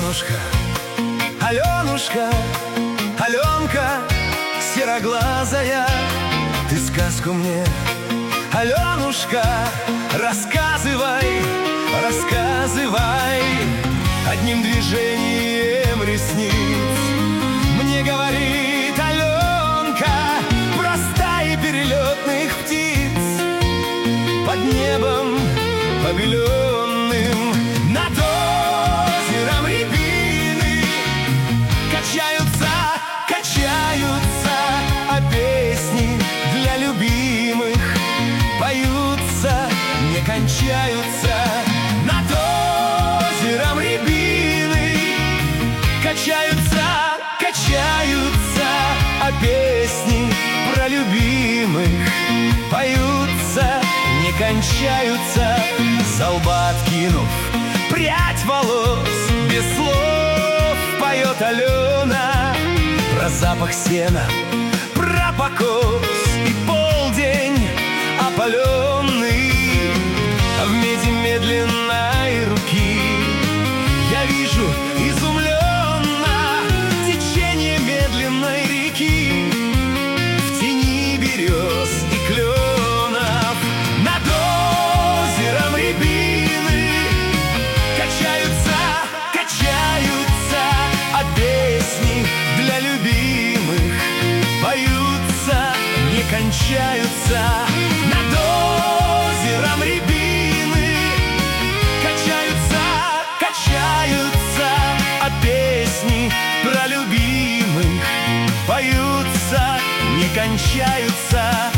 Аленушка, Аленушка, Аленка сероглазая, ты сказку мне, Аленушка, рассказывай, рассказывай. Одним движением ресниц мне говорит Аленка про стаи перелетных птиц под небом побеленным. Над озером рябины качаются, качаются, а песни для любимых поются, не кончаются. Над озером рябины качаются, качаются, а песни про любимых поются, не кончаются. За лба откинув прядь волос, без слов поет Алена про запах сена, про покос и полдень опаленный. А в меди медленной руки я вижу изумленно течение медленной реки в тени берез и кленов. Над озером рябины качаются, качаются, а песни для любимых поются, не кончаются. Над озером рябины качаются, качаются, а песни про любимых поются, не кончаются.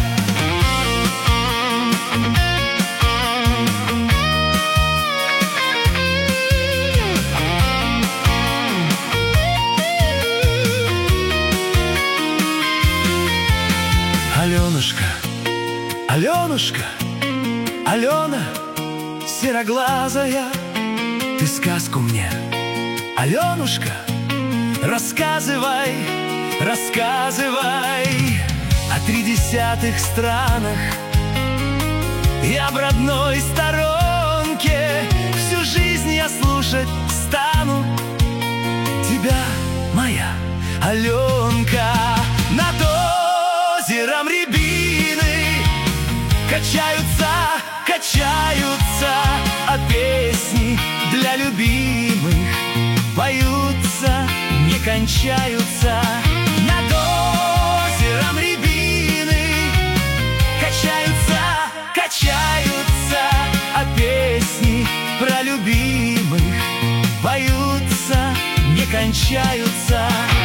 Аленушка, Аленушка, Алена сероглазая, ты сказку мне, Аленушка, рассказывай, рассказывай. О 30 странах и об родной сторонке всю жизнь я слушать стану тебя, моя Аленка. Над озером рябины качаются, качаются, а песни для любимых поются, не кончаются. Над озером рябины качаются, качаются, а песни про любимых поются, не кончаются.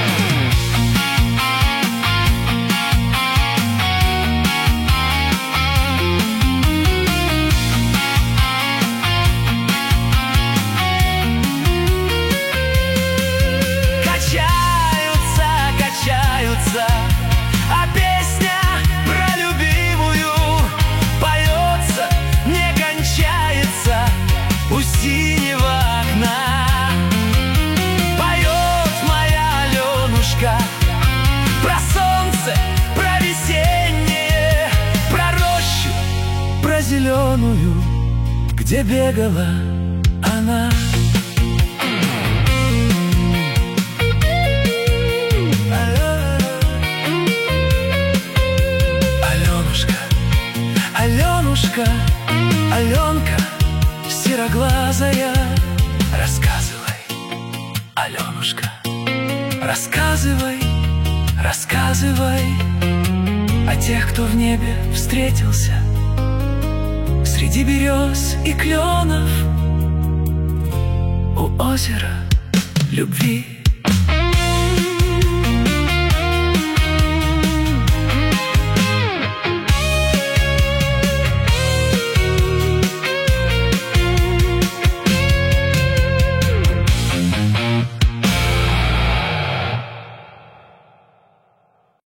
А песня про любимую поется, не кончается у синего окна. Поет моя Аленушка про солнце, про весеннее, про рощу, про зеленую, где бегала она. Аленушка, Аленка сероглазая, рассказывай, Аленушка, рассказывай, рассказывай о тех, кто в небе встретился среди берез и кленов у озера любви.